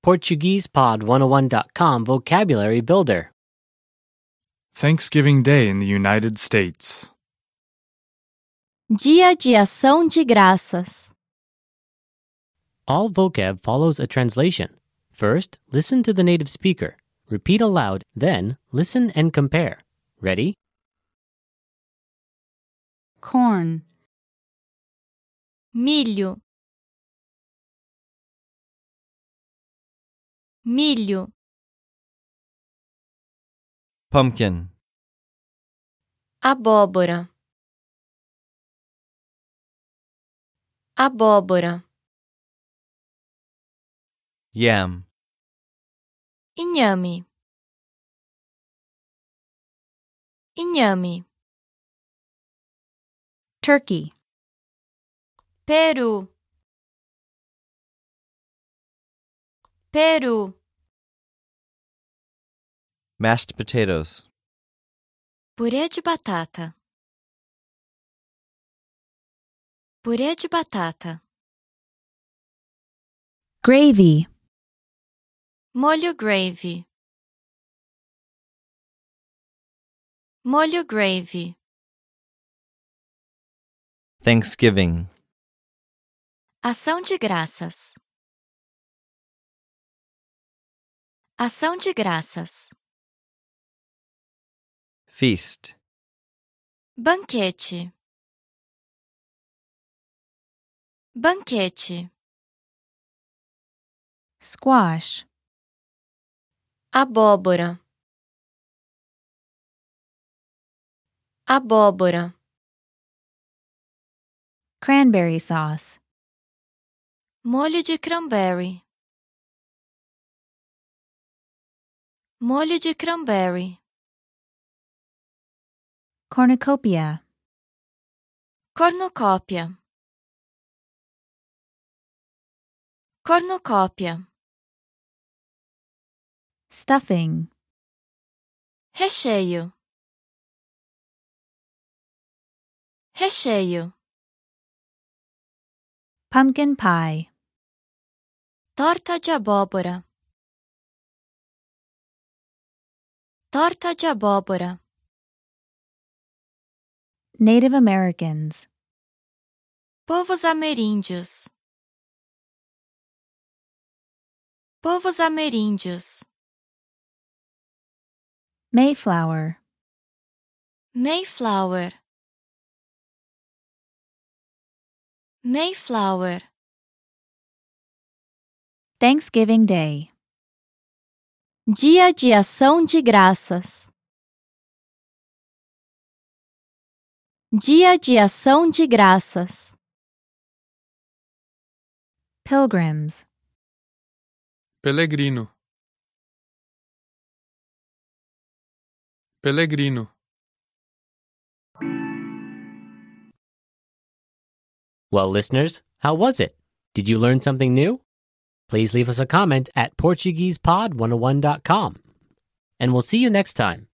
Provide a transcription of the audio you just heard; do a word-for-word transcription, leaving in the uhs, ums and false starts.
Portuguese Pod one oh one dot com Vocabulary Builder. Thanksgiving Day in the United States. Dia de Ação de Graças. All vocab follows a translation. First, listen to the native speaker. Repeat aloud, then listen and compare. Ready? Corn. Milho. Milho. Pumpkin. Abóbora. Abóbora. Yam. Inhame. Inhame. Turkey. Peru. Peru. Mashed potatoes. Purê de batata. Purê de batata. Gravy. Molho gravy. Molho gravy. Thanksgiving. Ação de graças. Ação de graças. Feast. Banquete. Banquete. Squash. Abóbora. Abóbora. Cranberry sauce. Molho de cranberry. Molho de cranberry. Cornucopia. Cornucópia. Cornucópia. Stuffing. Recheio. Recheio. Pumpkin pie. Torta de abóbora. Torta de abóbora. Native Americans. Povos ameríndios. Povos ameríndios. Mayflower. Mayflower. Mayflower. Thanksgiving Day. Dia de Ação de Graças. Dia de Ação de Graças. Pilgrims. Pelegrino. Pelegrino. Well, listeners, how was it? Did you learn something new? Please leave us a comment at Portuguese Pod one oh one dot com. And we'll see you next time.